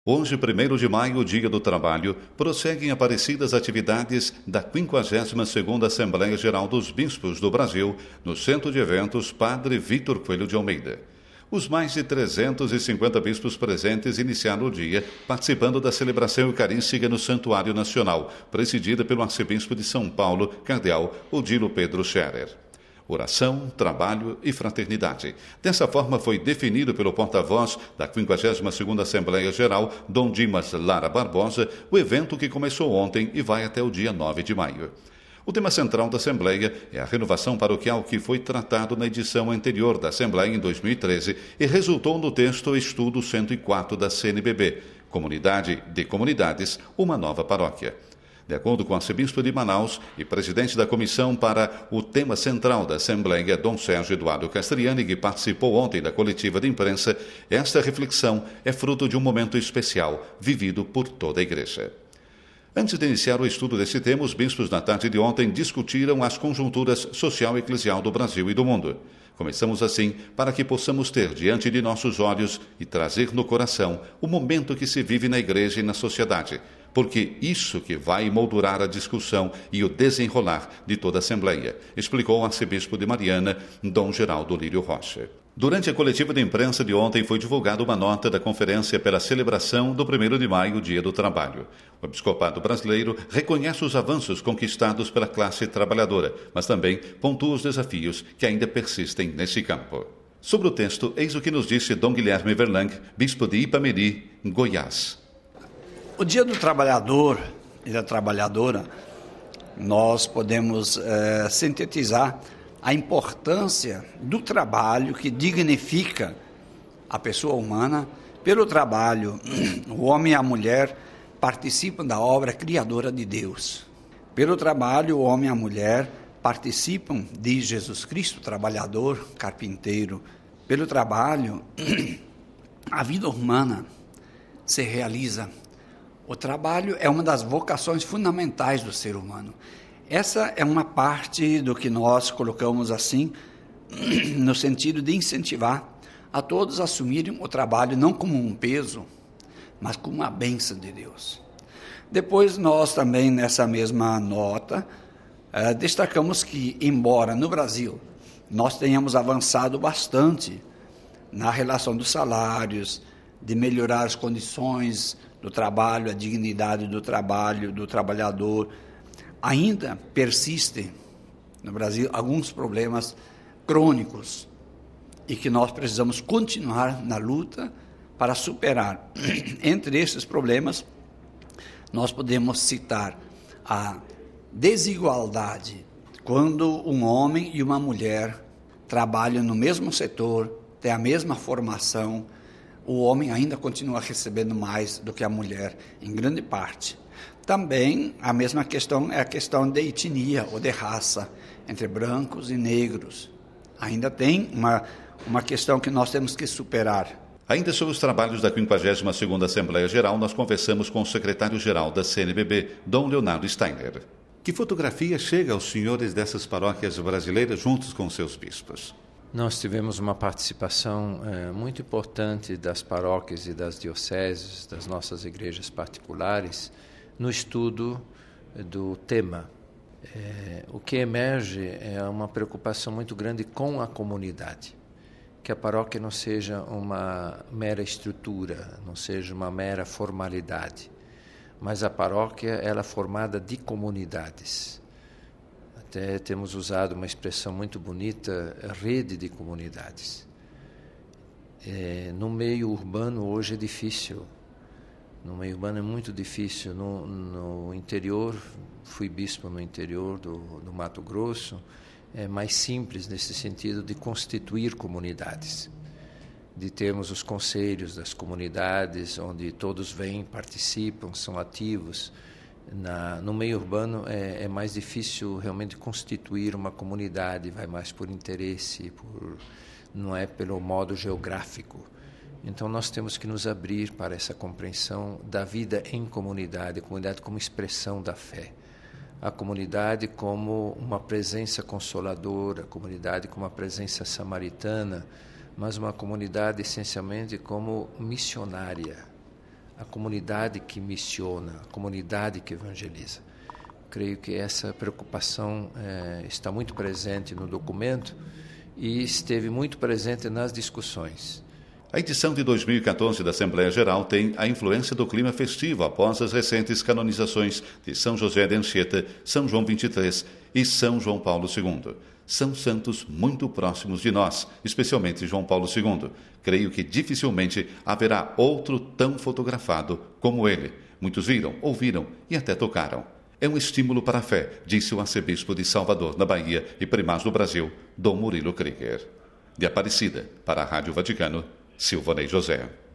Hoje, 1º de maio, Dia do Trabalho, prosseguem em Aparecida as atividades da 52ª Assembleia Geral dos Bispos do Brasil, no Centro de Eventos Padre Vítor Coelho de Almeida. Os mais de 350 bispos presentes iniciaram o dia participando da celebração eucarística no Santuário Nacional, presidida pelo arcebispo de São Paulo, cardeal Odilo Pedro Scherer. Oração, trabalho e fraternidade. Dessa forma foi definido pelo porta-voz da 52ª Assembleia Geral, Dom Dimas Lara Barbosa, o evento que começou ontem e vai até o dia 9 de maio. O tema central da Assembleia é a renovação paroquial que foi tratado na edição anterior da Assembleia em 2013 e resultou no texto Estudo 104 da CNBB, Comunidade de Comunidades, uma nova paróquia. De acordo com o arcebispo de Manaus e presidente da comissão para o tema central da Assembleia, Dom Sérgio Eduardo Castriani, que participou ontem da coletiva de imprensa, esta reflexão é fruto de um momento especial vivido por toda a Igreja. Antes de iniciar o estudo desse tema, os bispos na tarde de ontem discutiram as conjunturas social e eclesial do Brasil e do mundo. Começamos assim para que possamos ter diante de nossos olhos e trazer no coração o momento que se vive na Igreja e na sociedade, porque isso que vai moldurar a discussão e o desenrolar de toda a Assembleia, explicou o arcebispo de Mariana, Dom Geraldo Lírio Rocha. Durante a coletiva de imprensa de ontem foi divulgada uma nota da Conferência pela celebração do 1º de maio, Dia do Trabalho. O episcopado brasileiro reconhece os avanços conquistados pela classe trabalhadora, mas também pontua os desafios que ainda persistem nesse campo. Sobre o texto, eis o que nos disse Dom Guilherme Verlang, bispo de Ipameri, Goiás. O Dia do Trabalhador e da Trabalhadora, nós podemos sintetizar a importância do trabalho que dignifica a pessoa humana. Pelo trabalho, o homem e a mulher participam da obra criadora de Deus. Pelo trabalho, o homem e a mulher participam de Jesus Cristo, trabalhador, carpinteiro. Pelo trabalho, a vida humana se realiza. O trabalho é uma das vocações fundamentais do ser humano. Essa é uma parte do que nós colocamos assim, no sentido de incentivar a todos a assumirem o trabalho não como um peso, mas como uma bênção de Deus. Depois nós também, nessa mesma nota, destacamos que, embora no Brasil nós tenhamos avançado bastante na relação dos salários, de melhorar as condições do trabalho, a dignidade do trabalho, do trabalhador, ainda persistem no Brasil alguns problemas crônicos e que nós precisamos continuar na luta para superar. Entre esses problemas, nós podemos citar a desigualdade, quando um homem e uma mulher trabalham no mesmo setor, têm a mesma formação, o homem ainda continua recebendo mais do que a mulher, em grande parte. Também a mesma questão é a questão de etnia ou de raça, entre brancos e negros. Ainda tem uma questão que nós temos que superar. Ainda sobre os trabalhos da 52ª Assembleia Geral, nós conversamos com o secretário-geral da CNBB, Dom Leonardo Steiner. Que fotografia chega aos senhores dessas paróquias brasileiras juntos com seus bispos? Nós tivemos uma participação muito importante das paróquias e das dioceses, das nossas igrejas particulares, no estudo do tema. O que emerge é uma preocupação muito grande com a comunidade, que a paróquia não seja uma mera estrutura, não seja uma mera formalidade, mas a paróquia ela é formada de comunidades. Até temos usado uma expressão muito bonita, rede de comunidades. No meio urbano hoje é difícil, no meio urbano é muito difícil. No interior, fui bispo no interior do Mato Grosso, é mais simples nesse sentido de constituir comunidades, de termos os conselhos das comunidades, onde todos vêm, participam, são ativos. No meio urbano é mais difícil realmente constituir uma comunidade, vai mais por interesse, não é pelo modo geográfico. Então nós temos que nos abrir para essa compreensão da vida em comunidade, a comunidade como expressão da fé, a comunidade como uma presença consoladora, a comunidade como uma presença samaritana, mas uma comunidade essencialmente como missionária, a comunidade que missiona, a comunidade que evangeliza. Creio que essa preocupação está muito presente no documento e esteve muito presente nas discussões. A edição de 2014 da Assembleia Geral tem a influência do clima festivo após as recentes canonizações de São José de Anchieta, São João XXIII e São João Paulo II. São santos muito próximos de nós, especialmente João Paulo II. Creio que dificilmente haverá outro tão fotografado como ele. Muitos viram, ouviram e até tocaram. É um estímulo para a fé, disse o arcebispo de Salvador, na Bahia, e primaz do Brasil, Dom Murilo Krieger. De Aparecida, para a Rádio Vaticano, Silvanei José.